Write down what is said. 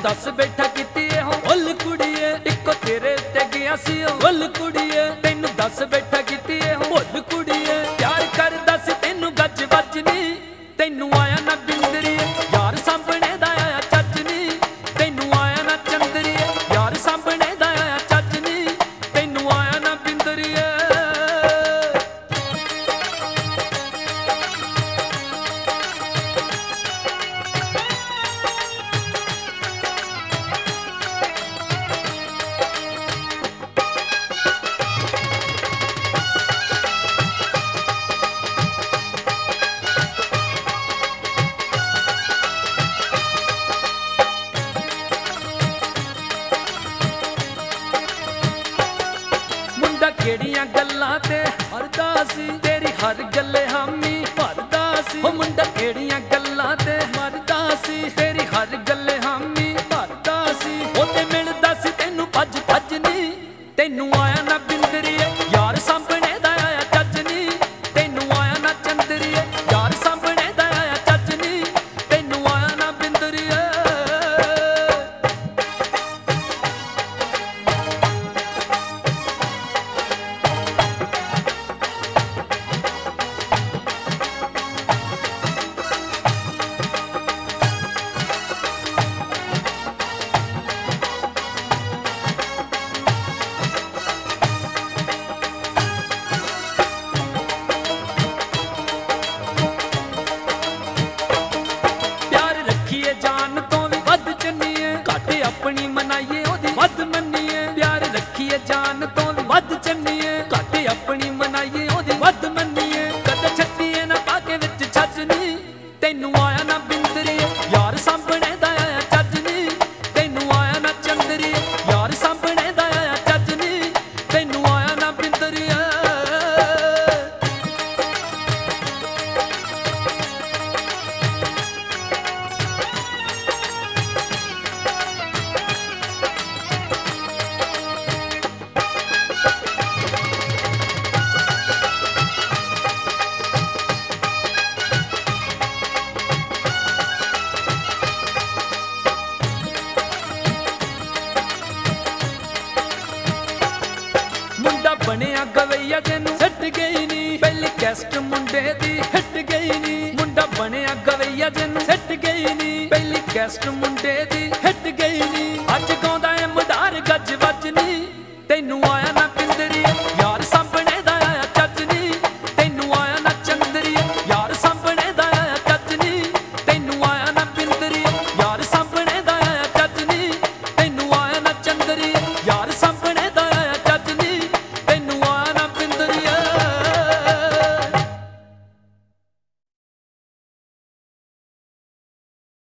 दस बैठा कीती हो उल कुड़िए इको तेरे ते गया सी उल कुड़िए तैनू दस बैठा कीती हो उल कुड़िए प्यार करदा सी तैनू गज वज नी तैनू आया ना बिंदरीए यार सामने दा आया चज नी तैनू आया ना चंदरीए यार सामने दा आया चज नी तैनू आया ना बिंदरीए केड़ियां गल्लां ते मरदा सी तेरी हर गल्ले हामी भरदा सी ओ मुंडा केड़ियां गल्लां ते मरदा सी तेरी हर गल्ले हामी भरदा सी ओ ते मिलदा सी तैनू भज भज नी तैनू आया ना बिंदरीए यार सामने दा आया चज नी तैनू आया ना चंदरीए यार सामने दा आया चज नी तैनू आया ना बिंदरीए अपनी मनाइए ओदी वध मन्नीए प्यार रखिए जान तो भी वध चन्नीए घट अपनी मनाइए ओदी वध मन्नीए कदे छट्टीए ना पाके विच छज नी तैनू आया ना बिंदरीए यार सामने दा आया चज नी तैनू आया ना चंदरीए यार सामने दा आया चज नी तैनू आया ना बिंदरीए बनिया गवैया तेनू हिट गई नी पहली कैस्ट मुंडे दी हिट गई नी मुंडा बनिया गवैया तेनू हिट गई नी पहली कैस्ट मुंडे दी हिट गई नी